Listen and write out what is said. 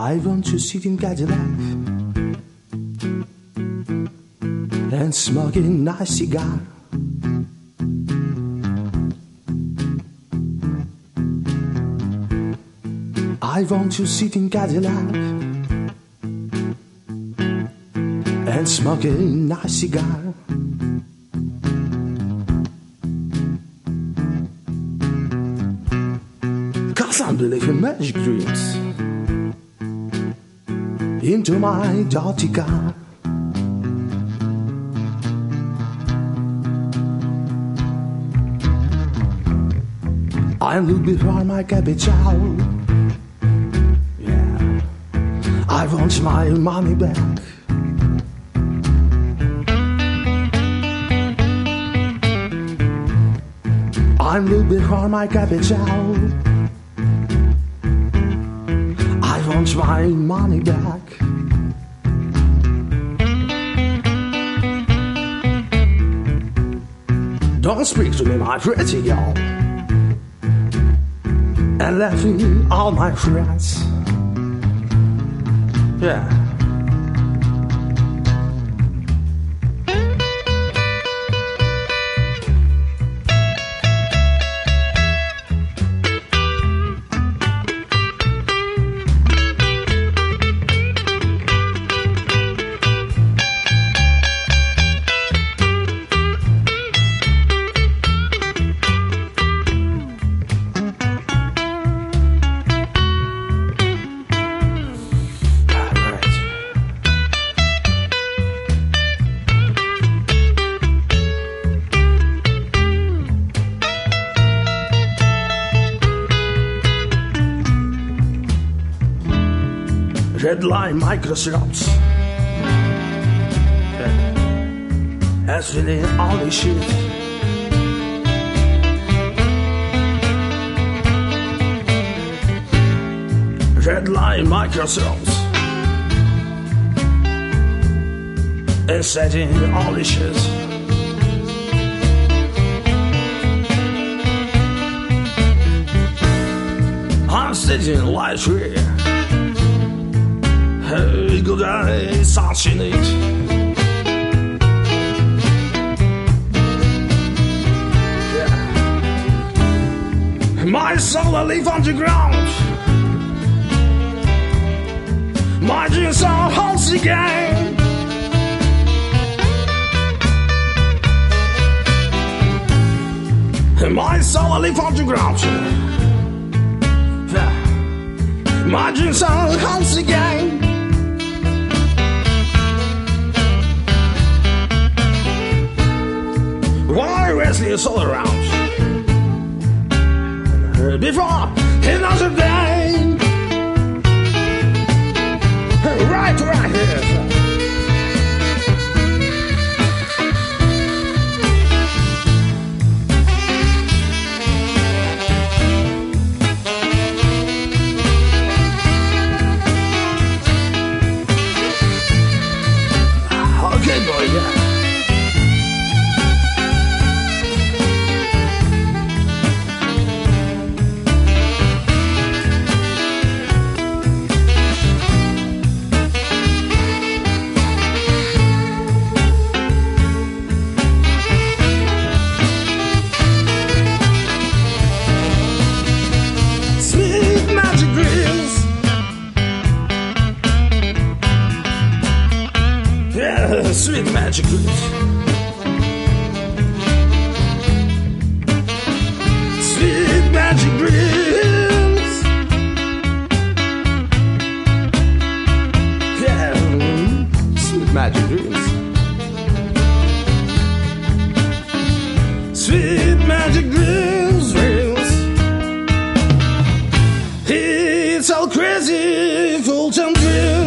I want to sit in Cadillac and smoke a nice cigar. I want to sit in Cadillac and smoke a nice cigar. Cause I believe in magic dreams into my dirty car. I look before my capital. Yeah, I want my money back. I look before my capital. I want my money back. Don't speak to me, my pretty girl, and left me all my friends. Yeah. Red line Microsoft has really all this shit. Red line Microsoft is setting all this shit. I'm sitting light here. Hey, good day, something it. Yeah. My soul I live on the ground. My dreams are house again. My soul I live on the ground. Yeah. My dreams are house again. Why wrestling is all around? Before another day. Right here. Okay, boy, yeah. Sweet magic dreams. Sweet magic dreams. Yeah, sweet magic dreams. Sweet magic dreams, dreams. It's all crazy, full-time dreams.